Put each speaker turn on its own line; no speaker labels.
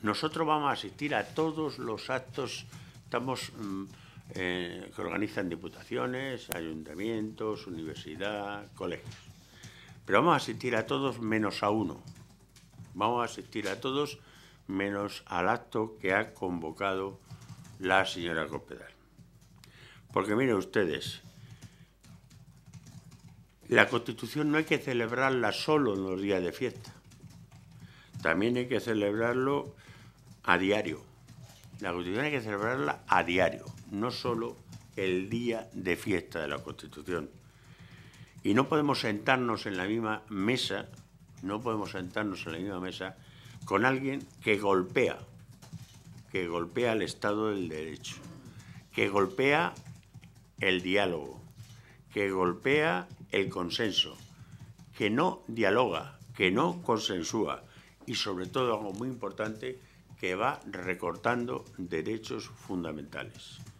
Nosotros vamos a asistir a todos los actos que organizan diputaciones, ayuntamientos, universidad, colegios. Pero vamos a asistir a todos menos a uno. Vamos a asistir a todos menos al acto que ha convocado la señora Cospedal. Porque miren ustedes, la Constitución no hay que celebrarla solo en los días de fiesta. También hay que celebrarlo a diario. La Constitución hay que celebrarla a diario, no solo el día de fiesta de la Constitución. Y no podemos sentarnos en la misma mesa, con alguien que golpea el Estado del Derecho, que golpea el diálogo, que golpea el consenso, que no dialoga, que no consensúa y, sobre todo, algo muy importante, que va recortando derechos fundamentales.